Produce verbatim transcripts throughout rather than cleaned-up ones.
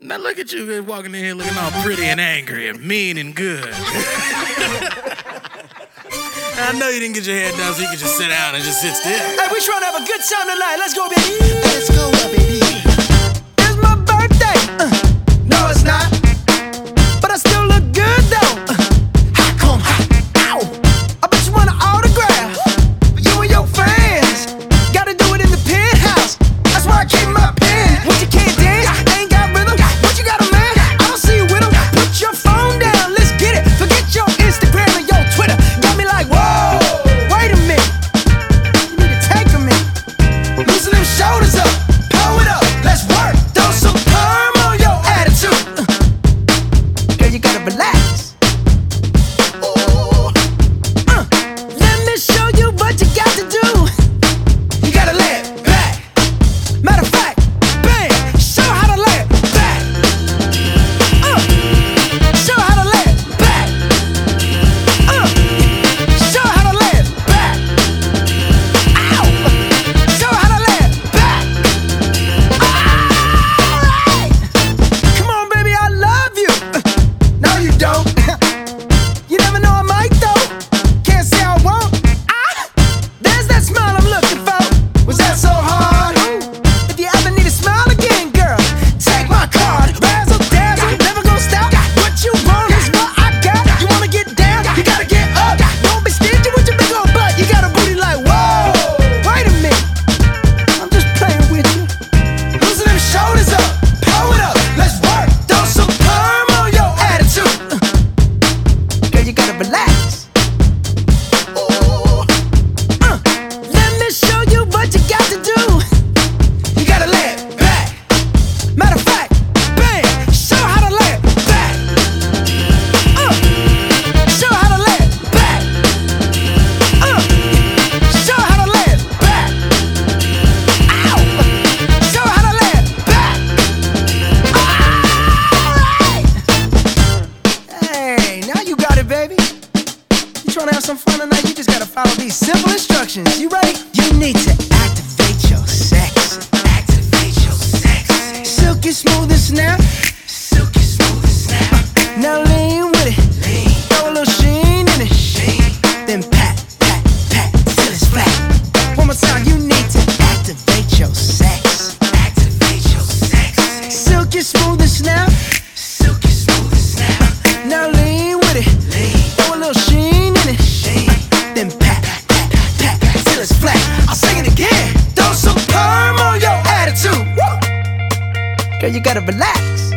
Now look at you walking in here looking all pretty and angry and mean and good. I know you didn't get your hair done so you could just sit down and just sit still. Hey, we trying to have a good time tonight. Let's go, baby. Let's go, baby. It's my birthday. Uh, no, it's not. But I still look good, though. Uh, How come? How? Ow. I bet you want an autograph. For you and your friends. Gotta do it in the penthouse. That's why I keep my pen. What you can't dance, ain't got rhythm. What you got a man? I don't see you with him. Put your phone down, let's get it. Forget your Instagram and your Twitter. Got me like, whoa, wait a minute. You need to take a minute. Loosen them shoulders up, pull it up, let's work. Throw some perm on your attitude. Uh, girl, you gotta relax. Oh. Uh, let me show you what you got to do. You gotta lay it back. Matter of fact, bang, show how to lay it back. Uh, show how to lay it back. Uh, show how to lay it back. Ow, show how to lay it back. Alright, come on, baby, I love you. Uh, no, you don't. You never know I might though. Can't say I won't. Ah, there's that smile I'm looking for. Was that so hard? If you ever need a smile again, girl, take my card. Razzle dazzle, never gonna stop. What you want is what I got. You wanna get down, you gotta get up. Don't be stingy with your big old butt. You got a booty like whoa. Wait a minute, I'm just playing with you. Loosen them shoulders up, pull it up, let's work. Throw some perm on your attitude. Uh, girl, you gotta relax. Oh. Uh, let me show you what you got to do. You gotta lay it back. Matter of fact, bang, show how to lay it back. Uh, show how to lay it back. Uh, show how to lay it back. Ow, show how to lay it back. Alright. Hey, now you got it, baby. You trying to have some fun tonight? You just gotta follow these simple instructions. You ready? You need to activate your sex. Activate your sex. Silky smooth and snap. Silky smooth and snap. Now lean with it. Lean. Throw a little sheen in it. Sheen. Then pat, pat, pat till it's flat. One more time. You need to activate your sex. Activate your sex. Silky smooth and snap. Silky smooth and snap. Now lean with it. Lean. Throw a little sheen in it. Sheen. Then pat, pat, pat, pat till it's flat. I'll sing it again. Throw some perm on your attitude. Woo. Girl, you gotta relax.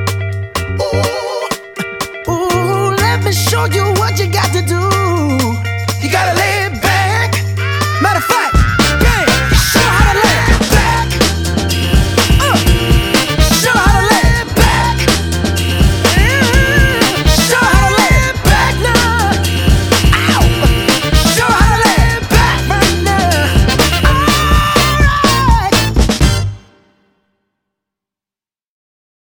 Oh. Ooh, let me show you what you got to do.